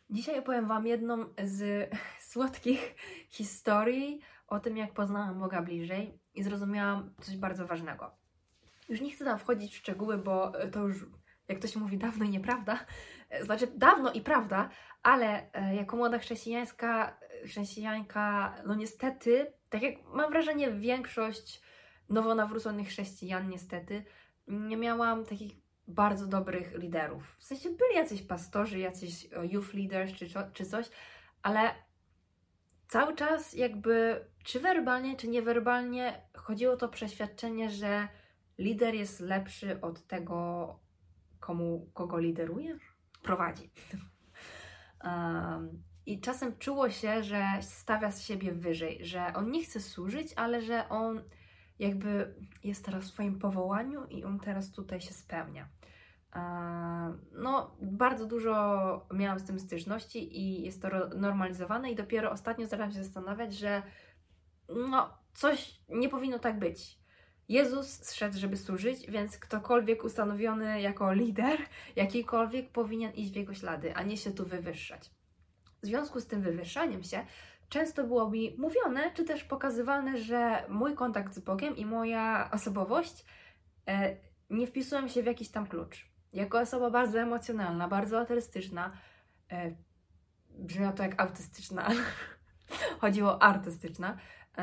Dzisiaj opowiem Wam jedną z słodkich historii o tym, jak poznałam Boga bliżej i zrozumiałam coś bardzo ważnego. Już nie chcę tam wchodzić w szczegóły, bo to już, jak to się mówi, dawno i nieprawda. Znaczy, dawno i prawda, ale jako młoda chrześcijanka, no niestety, tak jak mam wrażenie, większość nowonawróconych chrześcijan niestety, nie miałam takich bardzo dobrych liderów. W sensie byli jacyś pastorzy, jacyś youth leaders czy coś, ale cały czas jakby, czy werbalnie, czy niewerbalnie, chodziło o to przeświadczenie, że lider jest lepszy od tego, kogo lideruje, prowadzi. I czasem czuło się, że stawia z siebie wyżej, że on nie chce służyć, ale że on jakby jest teraz w swoim powołaniu i on teraz tutaj się spełnia. No, bardzo dużo miałam z tym styczności i jest to normalizowane i dopiero ostatnio zaczęłam się zastanawiać, że no, coś nie powinno tak być. Jezus zszedł, żeby służyć, więc ktokolwiek ustanowiony jako lider, jakikolwiek, powinien iść w jego ślady, a nie się tu wywyższać. W związku z tym wywyższaniem się często było mi mówione, czy też pokazywane, że mój kontakt z Bogiem i moja osobowość nie wpisują się w jakiś tam klucz. Jako osoba bardzo emocjonalna, bardzo artystyczna, brzmiało to jak autystyczna, chodziło o artystyczna,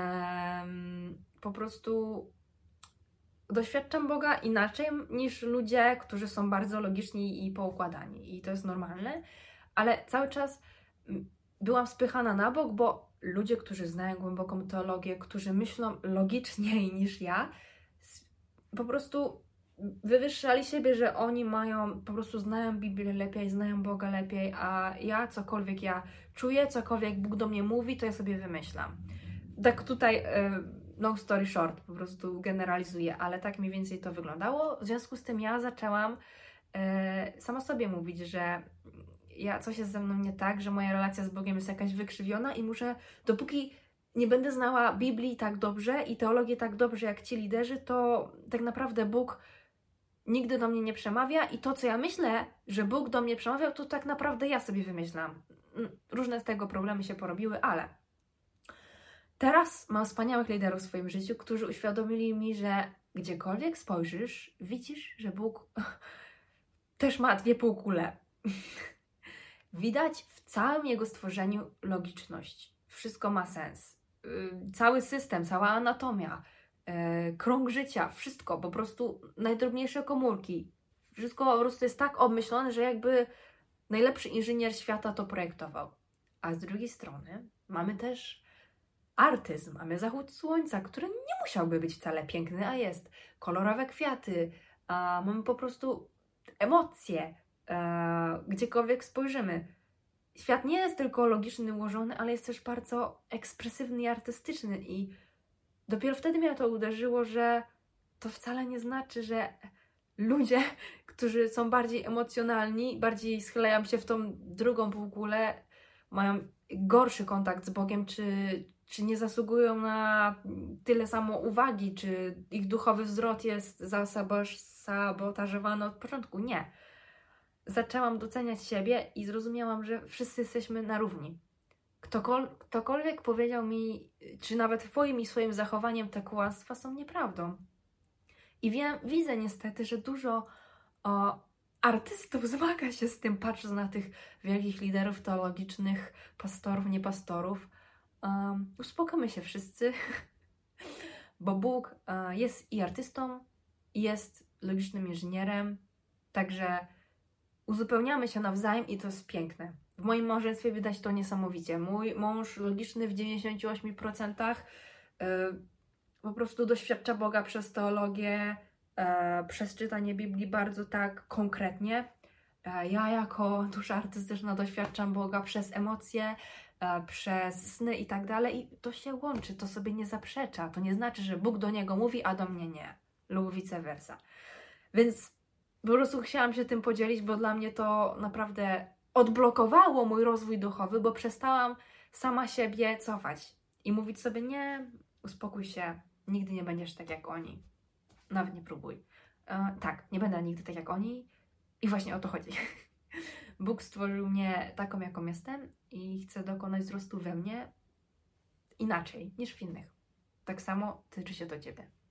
po prostu doświadczam Boga inaczej niż ludzie, którzy są bardzo logiczni i poukładani. I to jest normalne, ale cały czas byłam spychana na bok, bo ludzie, którzy znają głęboką teologię, którzy myślą logiczniej niż ja, po prostu wywyższali siebie, że oni po prostu znają Biblię lepiej, znają Boga lepiej, a ja cokolwiek ja czuję, cokolwiek Bóg do mnie mówi, to ja sobie wymyślam. Tak tutaj no story short, po prostu generalizuję, ale tak mniej więcej to wyglądało. W związku z tym ja zaczęłam sama sobie mówić, że coś jest ze mną nie tak, że moja relacja z Bogiem jest jakaś wykrzywiona i muszę, dopóki nie będę znała Biblii tak dobrze i teologię tak dobrze jak ci liderzy, to tak naprawdę Bóg nigdy do mnie nie przemawia i to, co ja myślę, że Bóg do mnie przemawiał, to tak naprawdę ja sobie wymyślam. Różne z tego problemy się porobiły, ale teraz mam wspaniałych liderów w swoim życiu, którzy uświadomili mi, że gdziekolwiek spojrzysz, widzisz, że Bóg też ma dwie półkule. Widać w całym Jego stworzeniu logiczność. Wszystko ma sens. Cały system, cała anatomia, krąg życia, wszystko, po prostu najdrobniejsze komórki. Wszystko po prostu jest tak obmyślone, że jakby najlepszy inżynier świata to projektował. A z drugiej strony mamy też artyzm, mamy zachód słońca, który nie musiałby być wcale piękny, a jest. Kolorowe kwiaty, mamy po prostu emocje, gdziekolwiek spojrzymy. Świat nie jest tylko logiczny, ułożony, ale jest też bardzo ekspresywny i artystyczny i dopiero wtedy mnie to uderzyło, że to wcale nie znaczy, że ludzie, którzy są bardziej emocjonalni, bardziej schylają się w tą drugą półkulę, mają gorszy kontakt z Bogiem, czy nie zasługują na tyle samo uwagi, czy ich duchowy wzrok jest zasabotażowany od początku. Nie. Zaczęłam doceniać siebie i zrozumiałam, że wszyscy jesteśmy na równi. Ktokolwiek powiedział mi, czy nawet twoim i swoim zachowaniem te kłamstwa są nieprawdą. I widzę niestety, że dużo artystów zmaga się z tym, patrząc na tych wielkich liderów teologicznych, pastorów, niepastorów. Uspokójmy się wszyscy, bo Bóg jest i artystą, i jest logicznym inżynierem, także uzupełniamy się nawzajem i to jest piękne. W moim małżeństwie widać to niesamowicie. Mój mąż logiczny w 98% po prostu doświadcza Boga przez teologię, przez czytanie Biblii bardzo tak konkretnie. Ja jako dusza artystyczna doświadczam Boga przez emocje, przez sny i tak dalej i to się łączy, to sobie nie zaprzecza. To nie znaczy, że Bóg do niego mówi, a do mnie nie. Lub vice versa. Więc po prostu chciałam się tym podzielić, bo dla mnie to naprawdę odblokowało mój rozwój duchowy, bo przestałam sama siebie cofać i mówić sobie, nie, uspokój się, nigdy nie będziesz tak jak oni. Nawet nie próbuj. Tak, nie będę nigdy tak jak oni i właśnie o to chodzi. Bóg stworzył mnie taką, jaką jestem i chce dokonać wzrostu we mnie inaczej niż w innych. Tak samo tyczy się to Ciebie.